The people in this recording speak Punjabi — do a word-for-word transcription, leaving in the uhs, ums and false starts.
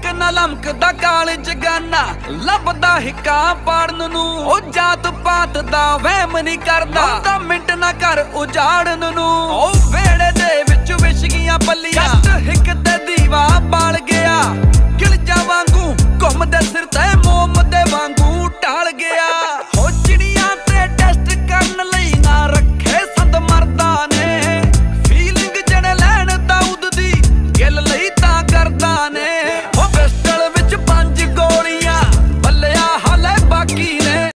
ਲਮਕ ਨਾ ਲਮਕਦਾ ਕਾਲਜ ਗਾਨਾ ਲੱਭਦਾ ਹਿੱਕਾਂ ਪਾੜਨ ਨੂੰ ਉਹ ਜਾਤ ਪਾਤ ਦਾ ਵਹਿਮ ਨਹੀਂ ਕਰਦਾ ਤਾਂ ਮਿੰਟ ਨਾ ਕਰ